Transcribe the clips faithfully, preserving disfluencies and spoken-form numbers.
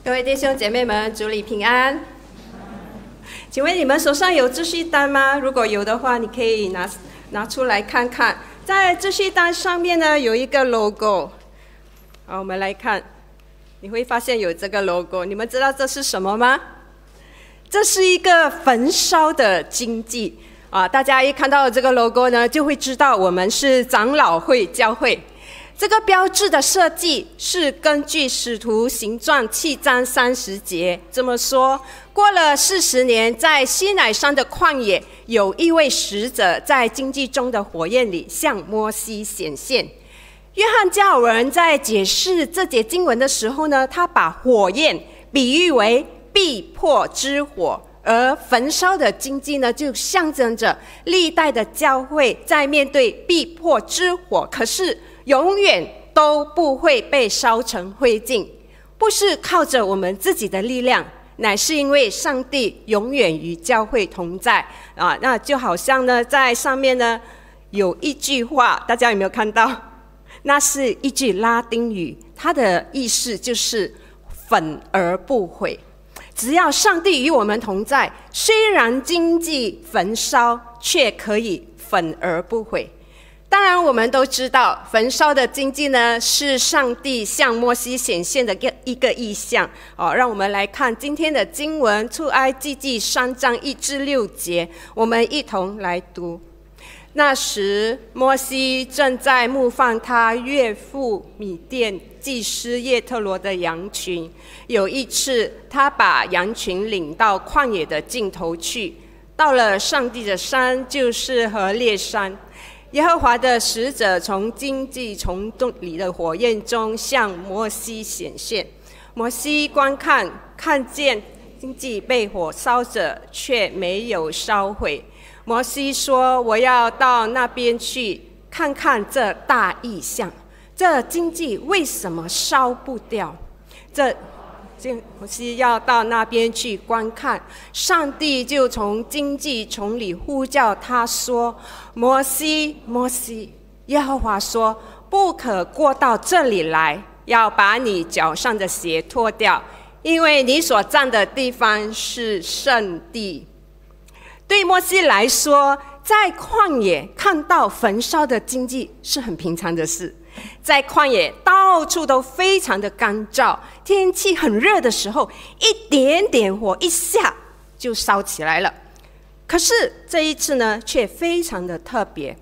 各位弟兄姐妹们，主里平安。请问你们手上有秩序单吗？如果有的话，你可以拿拿出来看看。在秩序单上面呢，有一个 logo。好，我们来看，你会发现有这个 logo。你们知道这是什么吗？这是一个焚烧的经济啊！大家一看到这个 logo 呢，就会知道我们是长老会教会。这个标志的设计是根据《使徒行传》七章三十节这么说：过了四十年，在西乃山的旷野，有一位使者在荆棘中的火焰里向摩西显现。约翰加尔文在解释这节经文的时候呢，他把火焰比喻为必破之火，而焚烧的荆棘呢，就象征着历代的教会在面对必破之火，可是永远都不会被烧成灰烬，不是靠着我们自己的力量，乃是因为上帝永远与教会同在啊！那就好像呢，在上面呢有一句话，大家有没有看到？那是一句拉丁语，它的意思就是粉而不毁。只要上帝与我们同在，虽然荆棘焚烧，却可以粉而不毁。当然我们都知道，焚烧的荆棘呢，是上帝向摩西显现的一个意象。哦，让我们来看今天的经文，出埃及记三章一至六节，我们一同来读。那时，摩西正在牧放他岳父米甸祭司叶特罗的羊群。有一次，他把羊群领到旷野的尽头去，到了上帝的山，就是何烈山。耶和华的使者从荆棘丛里的火焰中向摩西显现。摩西观看，看见荆棘被火烧着，却没有烧毁。摩西说：“我要到那边去看看这大异象，这荆棘为什么烧不掉？”这摩西要到那边去观看，上帝就从荆棘丛里呼叫他说：“摩西，摩西！”耶和华说：“不可过到这里来，要把你脚上的鞋脱掉，因为你所站的地方是圣地。”对摩西来说，在旷野看到焚烧的荆棘是很平常的事。在旷野到处都非常的干燥，天气很热的时候，一点点火一下就烧起来了。可是这一次呢，却非常的特别。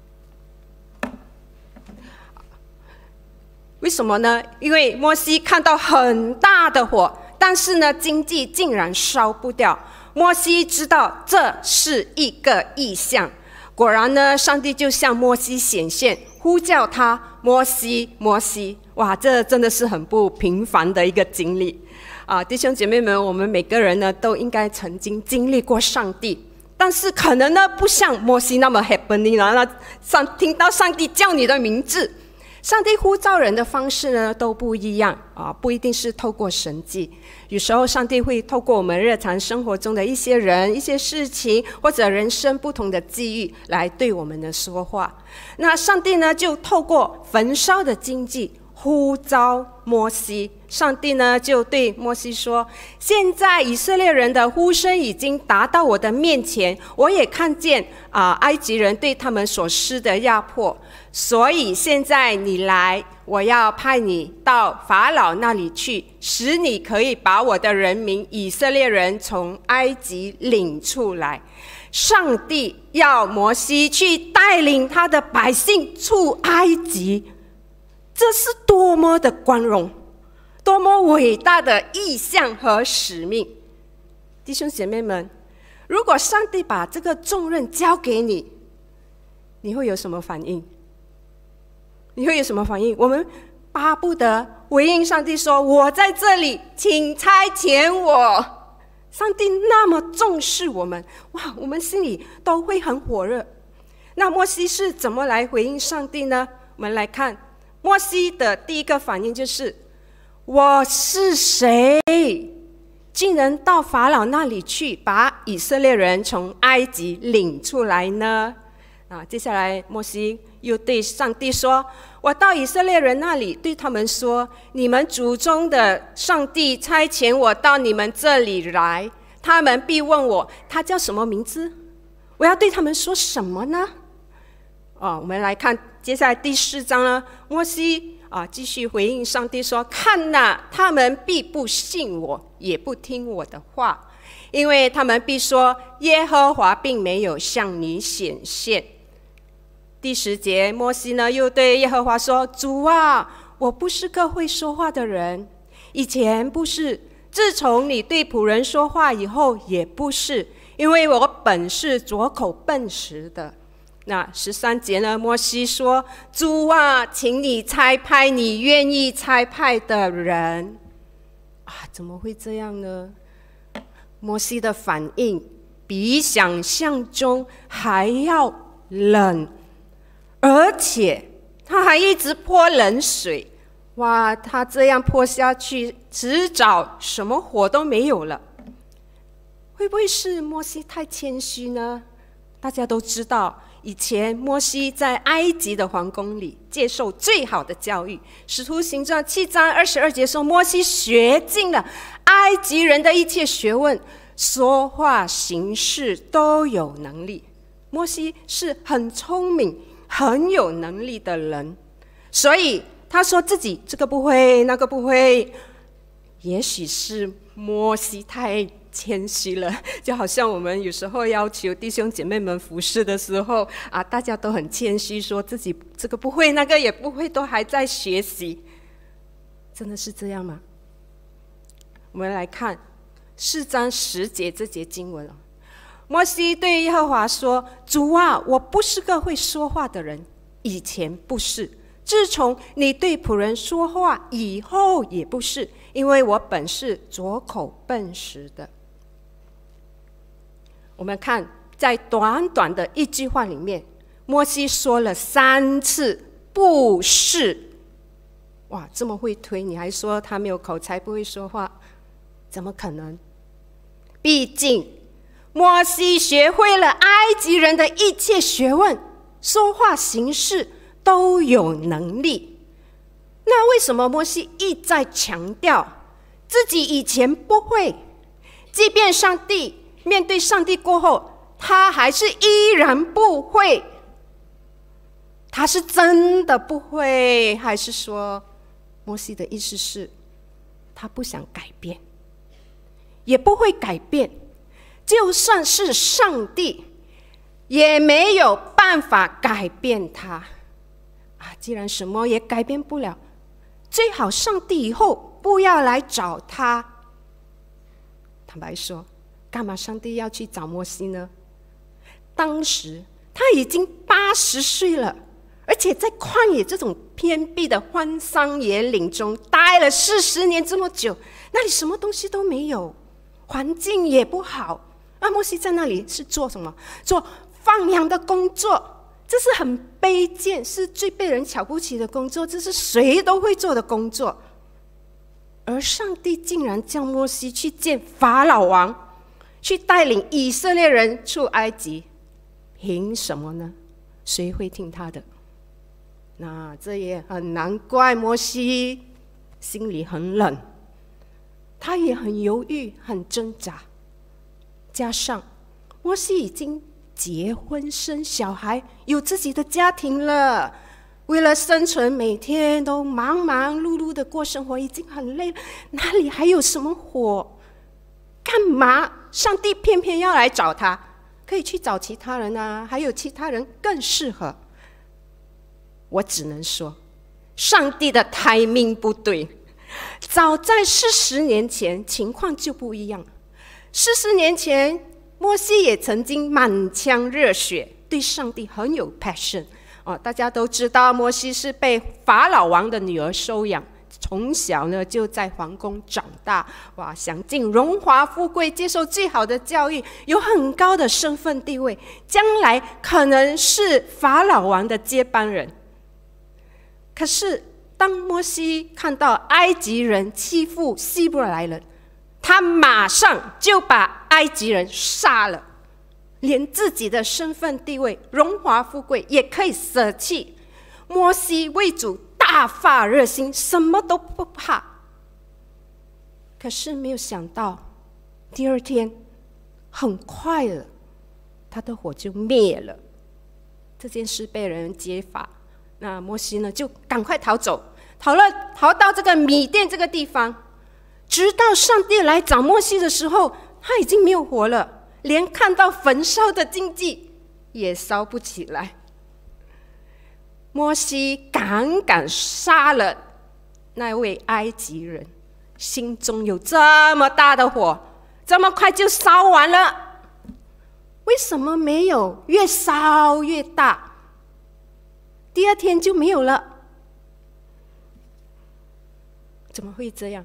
为什么呢？因为摩西看到很大的火，但是呢，荆棘竟然烧不掉。摩西知道这是一个异象。果然呢，上帝就向摩西显现，呼叫他：“摩西，摩西！”哇，这真的是很不平凡的一个经历啊！弟兄姐妹们，我们每个人呢都应该曾经经历过上帝，但是可能呢不像摩西那么 happening 啦，那上听到上帝叫你的名字。上帝呼召人的方式呢都不一样啊，不一定是透过神迹，有时候上帝会透过我们日常生活中的一些人、一些事情，或者人生不同的际遇来对我们的说话。那上帝呢就透过焚烧的荆棘呼召摩西，上帝呢就对摩西说：“现在以色列人的呼声已经达到我的面前，我也看见啊、呃、埃及人对他们所施的压迫，所以现在你来，我要派你到法老那里去，使你可以把我的人民以色列人从埃及领出来。”上帝要摩西去带领他的百姓出埃及，这是多么的光荣，多么伟大的意向和使命！弟兄姐妹们，如果上帝把这个重任交给你，你会有什么反应？你会有什么反应？我们巴不得回应上帝说：“我在这里，请差遣我。”上帝那么重视我们，哇，我们心里都会很火热。那摩西是怎么来回应上帝呢？我们来看摩西的第一个反应就是：我是谁，竟然到法老那里去，把以色列人从埃及领出来呢？啊，接下来摩西又对上帝说：“ 我到以色列人那里，对他们说，你们祖宗的上帝差遣我到你们这里来，他们必问我，他叫什么名字？我要对他们说什么呢？哦，我们来看接下来第四章呢，摩西啊继续回应上帝说，看哪，他们必不信我，也不听我的话，因为他们必说，耶和华并没有向你显现。第十节，摩西呢又对耶和华说，主啊，我不是个会说话的人，以前不是，自从你对仆人说话以后也不是，因为我本是拙口笨舌的。那十三节呢，摩西说，主啊，请你差派你愿意差派的人啊，怎么会这样呢？摩西的反应比想象中还要冷，而且他还一直泼冷水。哇，他这样泼下去，迟早什么火都没有了。会不会是摩西太谦虚呢？大家都知道，以前摩西在埃及的皇宫里接受最好的教育。使徒行传七章二十二节说，摩西学尽了埃及人的一切学问，说话行事都有能力。摩西是很聪明很有能力的人，所以他说自己这个不会那个不会，也许是摩西太谦虚了，就好像我们有时候要求弟兄姐妹们服侍的时候啊，大家都很谦虚，说自己这个不会那个也不会，都还在学习。真的是这样吗？我们来看四章十节这节经文。摩西对耶和华说，主啊，我不是个会说话的人，以前不是，自从你对仆人说话以后也不是，因为我本是拙口笨舌的。我们看在短短的一句话里面，摩西说了三次不是。哇，这么会推，你还说他没有口才不会说话，怎么可能？毕竟摩西学会了埃及人的一切学问，说话行事都有能力。那为什么摩西一再强调自己以前不会，即便上帝面对上帝过后，他还是依然不会？他是真的不会，还是说摩西的意思是他不想改变，也不会改变？就算是上帝也没有办法改变他啊！既然什么也改变不了，最好上帝以后不要来找他。坦白说，干嘛上帝要去找摩西呢？当时他已经八十岁了，而且在旷野这种偏僻的荒山野岭中待了四十年这么久，那里什么东西都没有，环境也不好。那摩西在那里是做什么？做放羊的工作，这是很卑贱，是最被人瞧不起的工作，这是谁都会做的工作。而上帝竟然叫摩西去见法老王，去带领以色列人出埃及，凭什么呢？谁会听他的？那这也很难怪摩西心里很冷，他也很犹豫，很挣扎。加上摩西已经结婚生小孩，有自己的家庭了，为了生存每天都忙忙碌碌的过生活，已经很累了，哪里还有什么火？干嘛上帝偏偏要来找他？可以去找其他人啊，还有其他人更适合。我只能说上帝的 timing 不对，早在四十年前情况就不一样。四十年前摩西也曾经满腔热血，对上帝很有 passion、哦、大家都知道摩西是被法老王的女儿收养，从小呢就在皇宫长大，哇，享尽荣华富贵，接受最好的教育，有很高的身份地位，将来可能是法老王的接班人。可是当摩西看到埃及人欺负希伯来人，他马上就把埃及人杀了，连自己的身份地位、荣华富贵也可以舍弃。 摩西为主大发热心，什么都不怕。可是没有想到，第二天很快了，他的火就灭了。这件事被人揭发，那摩西呢就赶快逃走，逃了逃到这个米甸这个地方。直到上帝来找摩西的时候，他已经没有火了，连看到焚烧的荆棘也烧不起来。摩西赶赶杀了那位埃及人，心中有这么大的火，这么快就烧完了，为什么没有越烧越大？第二天就没有了，怎么会这样？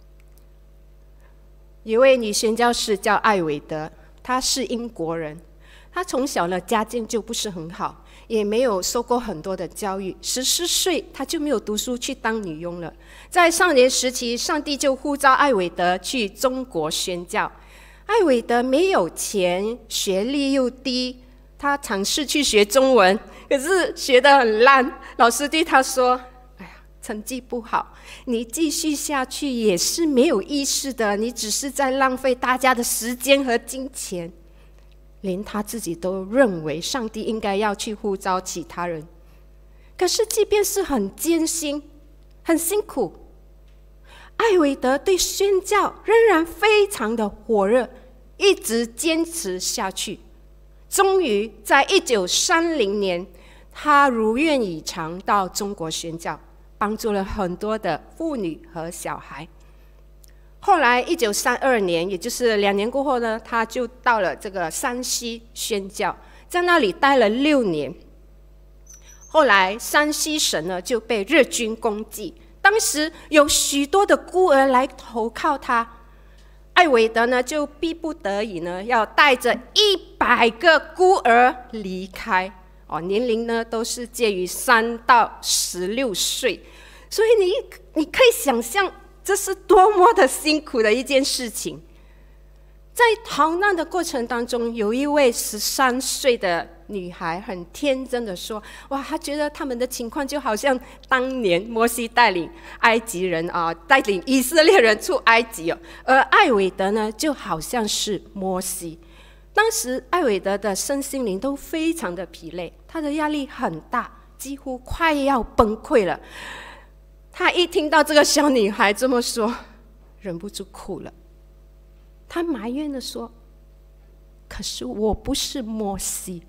有位女宣教士叫艾伟德，她是英国人，她从小呢家境就不是很好，也没有受过很多的教育。十四岁，她就没有读书，去当女佣了。在少年时期，上帝就呼召艾伟德去中国宣教。艾伟德没有钱，学历又低，他尝试去学中文，可是学得很烂。老师对他说：“哎呀，成绩不好，你继续下去也是没有意思的，你只是在浪费大家的时间和金钱。”连他自己都认为上帝应该要去呼召其他人。可是即便是很艰辛、很辛苦，艾伟德对宣教仍然非常的火热，一直坚持下去。终于在一九三零年，他如愿以偿到中国宣教，帮助了很多的妇女和小孩。后来一九三二年，也就是两年过后呢，他就到了这个山西宣教，在那里待了六年。后来山西省呢就被日军攻击，当时有许多的孤儿来投靠他，艾伟德呢就逼不得已呢要带着一百个孤儿离开，哦，年龄呢都是介于三到十六岁，所以你你可以想象这是多么的辛苦的一件事情。在逃难的过程当中，有一位十三岁的女孩很天真的说：“哇，她觉得他们的情况就好像当年摩西带领埃及人啊，带领以色列人出埃及哦，而艾伟德呢，就好像是摩西。当时艾伟德的身心灵都非常的疲累，他的压力很大，几乎快要崩溃了。他一听到这个小女孩这么说，忍不住哭了。他埋怨地说：“可是我不是摩西。”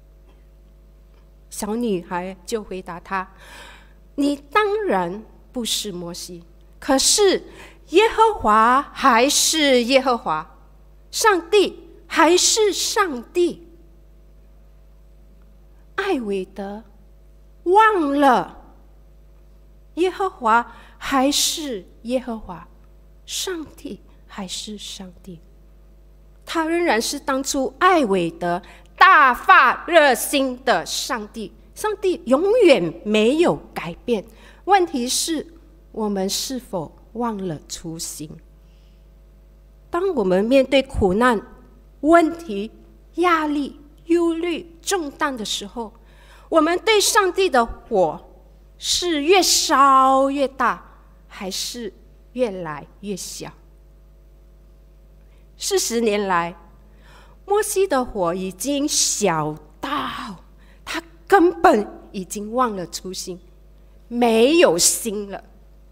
小女孩就回答他：“你当然不是摩西，可是耶和华还是耶和华，上帝还是上帝。”艾伟德忘了耶和华还是耶和华，上帝还是上帝。他仍然是当初艾伟德大发热心的上帝，上帝永远没有改变。问题是，我们是否忘了初心？当我们面对苦难、问题、压力、忧虑、重担的时候，我们对上帝的火是越烧越大，还是越来越小？四十年来，摩西的火已经小到他根本已经忘了初心，没有心了。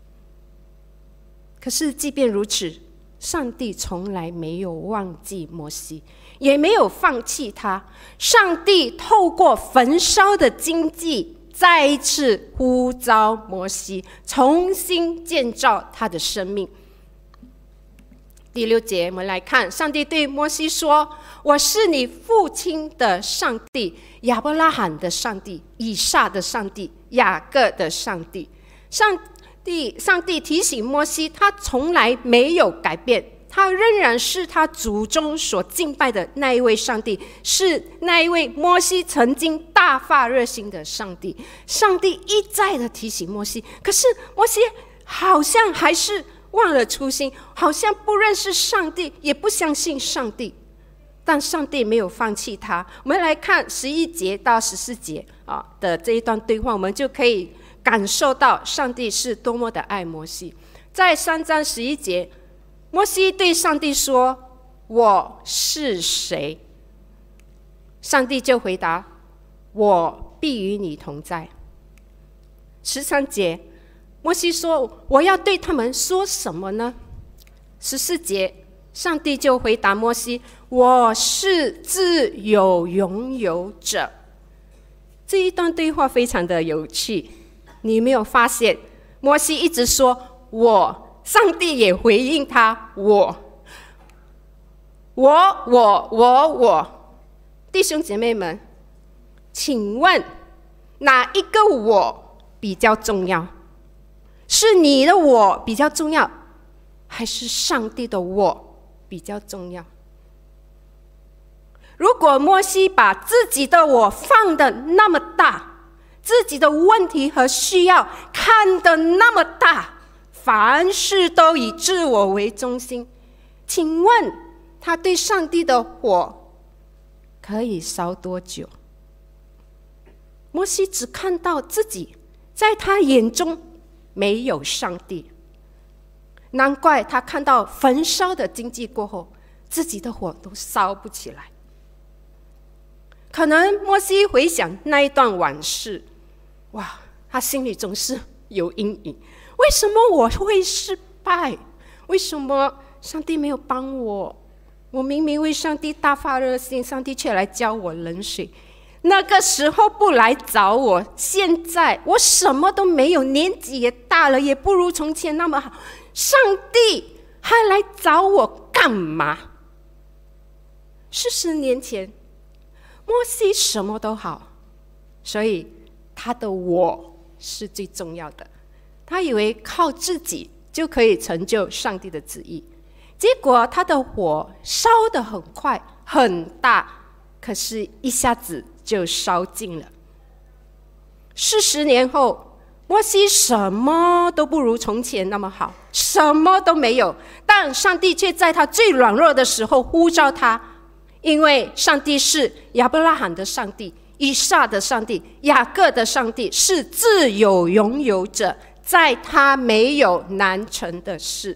可是即便如此，上帝从来没有忘记摩西，也没有放弃他。上帝透过焚烧的荆棘，再一次呼召摩西，重新建造他的生命。第六节，我们来看，上帝对摩西说：“我是你父亲的上帝，亚伯拉罕的上帝，以撒的上帝，雅各的上帝。”上帝，上帝提醒摩西，他从来没有改变，他仍然是他祖宗所敬拜的那一位上帝，是那一位摩西曾经大发热心的上帝。上帝一再的提醒摩西，可是摩西好像还是忘了初心，好像不认识上帝，也不相信上帝。 但上帝没有放弃他。我们来看十一节到十四节啊的这一段对话，我们就可以感受到上帝是多么的爱摩西。在三章十一节，摩西对上帝说：“我是谁？”上帝就回答：“我必与你同在。”十三节，摩西说：“我要对他们说什么呢？”十四节，上帝就回答摩西：“我是自有拥有者。”这一段对话非常的有趣，你有没有发现摩西一直说我，上帝也回应他我我我我我。弟兄姐妹们，请问哪一个我比较重要？是你的我比较重要，还是上帝的我比较重要？如果摩西把自己的我放得那么大，自己的问题和需要看得那么大，凡事都以自我为中心，请问他对上帝的火可以烧多久？摩西只看到自己，在他眼中没有上帝，难怪他看到焚烧的经济过后，自己的火都烧不起来。可能摩西回想那一段往事，哇，他心里总是有阴影。为什么我会失败？为什么上帝没有帮我？我明明为上帝大发热心，上帝却来浇我冷水。那个时候不来找我，现在我什么都没有，年纪也大了，也不如从前那么好，上帝还来找我干嘛？四十年前摩西什么都好，所以他的我是最重要的。他以为靠自己就可以成就上帝的旨意，结果他的火烧得很快很大，可是一下子就烧尽了。四十年后，摩西什么都不如从前那么好，什么都没有，但上帝却在他最软弱的时候呼召他，因为上帝是亚伯拉罕的上帝，以撒的上帝，雅各的上帝，是自有拥有者，在他没有难成的事。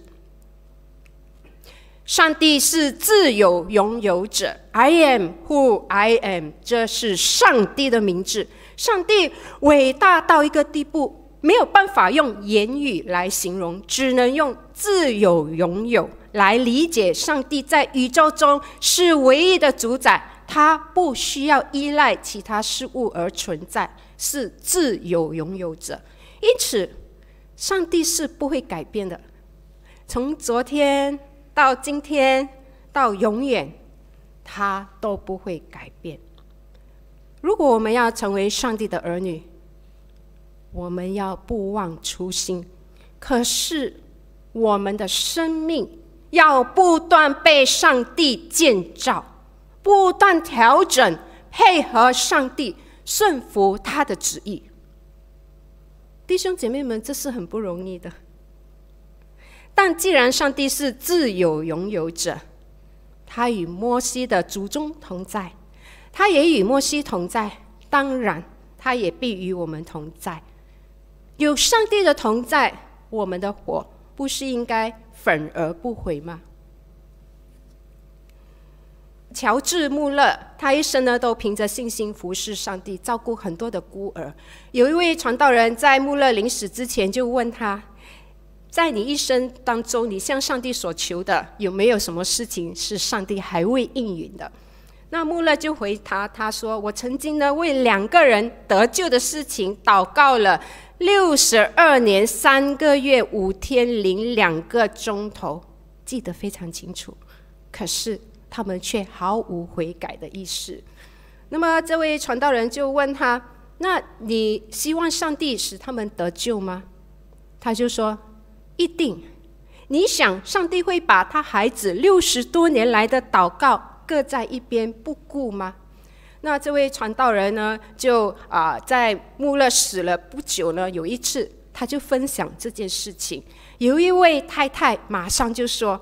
上帝是自有拥有者 ，I am who I am， 这是上帝的名字。上帝伟大到一个地步，没有办法用言语来形容，只能用自有拥有来理解上帝在宇宙中是唯一的主宰，他不需要依赖其他事物而存在，是自有拥有者。因此，上帝是不会改变的，从昨天到今天到永远，他都不会改变。如果我们要成为上帝的儿女，我们要不忘初心，可是我们的生命要不断被上帝建造，不断调整，配合上帝，顺服他的旨意。弟兄姐妹们，这是很不容易的。但既然上帝是自有拥有者，他与摩西的祖宗同在，他也与摩西同在，当然他也必与我们同在。有上帝的同在，我们的火不是应该焚而不毁吗？乔治·穆勒，他一生呢都凭着信心服侍上帝，照顾很多的孤儿。有一位传道人在穆勒临死之前就问他，在你一生当中，你向上帝所求的，有没有什么事情是上帝还未应允的？那穆勒就回答他说，我曾经呢为两个人得救的事情祷告了六十二年三个月五天零两个钟头，记得非常清楚，可是他们却毫无悔改的意思。那么这位传道人就问他，那你希望上帝使他们得救吗？他就说，一定。你想上帝会把他孩子六十多年来的祷告搁在一边不顾吗？那这位传道人呢，就啊、呃、在穆勒死了不久呢，有一次他就分享这件事情，有一位太太马上就说，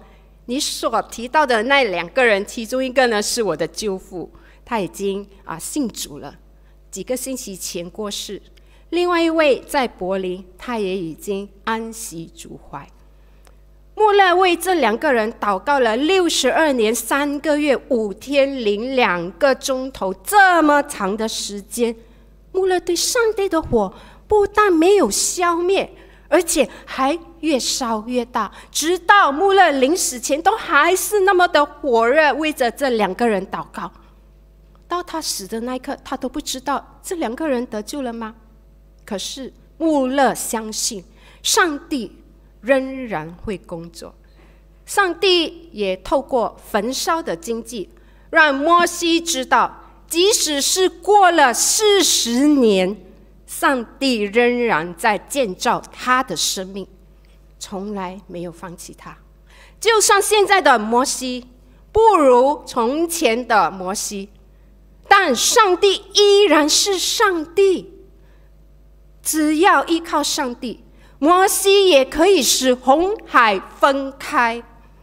你所提到的那两个人，其中一个呢是我的舅父，他已经啊信主了，几个星期前过世。另外一位在柏林，他也已经安息主怀。穆勒为这两个人祷告了六十二年三个月五天零两个钟头，这么长的时间，穆勒对上帝的火不但没有消灭，而且还越烧越大，直到穆勒临死前都还是那么的火热，为着这两个人祷告。到他死的那一刻，他都不知道这两个人得救了吗？可是穆勒相信上帝仍然会工作，上帝也透过焚烧的经济，让摩西知道，即使是过了四十年，上帝仍然在建造他的生命，从来没有放弃他。就算现在的摩西不如从前的摩西，但上帝依然是上帝。只要依靠上帝，摩西也可以使红海分开。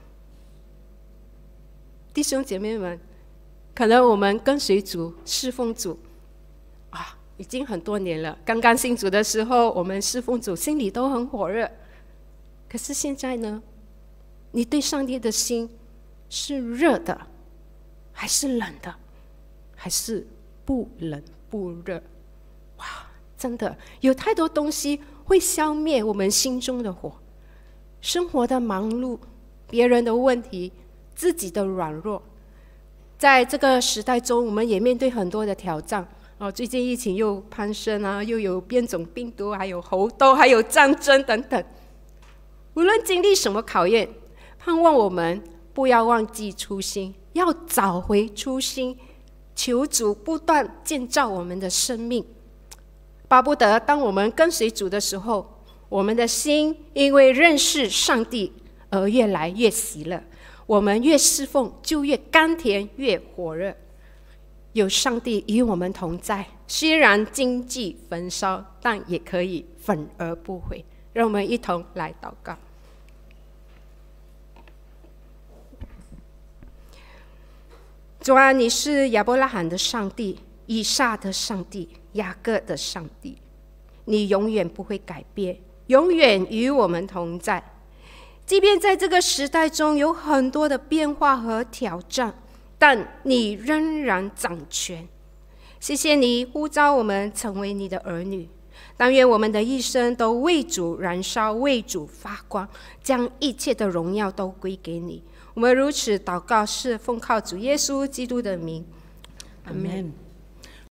弟兄姐妹们，可能我们跟随主、侍奉主啊，已经很多年了。刚刚信主的时候，我们侍奉主，心里都很火热。可是现在呢？你对上帝的心是热的，还是冷的，还是不冷不热？哇！真的有太多东西会消灭我们心中的火，生活的忙碌，别人的问题，自己的软弱。在这个时代中，我们也面对很多的挑战。哦，最近疫情又攀升啊，又有变种病毒，还有猴痘，还有战争等等。无论经历什么考验，盼望我们不要忘记初心，要找回初心，求主不断建造我们的生命。巴不得当我们跟随主的时候，我们的心因为认识上帝而越来越喜乐，我们越侍奉就越甘甜，越火热。有上帝与我们同在，虽然经济焚烧，但也可以焚而不毁。让我们一同来祷告。主啊，你是亚伯拉罕的上帝，以撒的上帝，雅各的上帝，你永远不会改变，永远与我们同在。即便在这个时代中有很多的变化和挑战，但你仍然掌权。谢谢你呼召我们成为你的儿女，但愿我们的一生都为主燃烧，为主发光，将一切的荣耀都归给你。我们如此祷告，是奉靠主耶稣基督的名，阿们。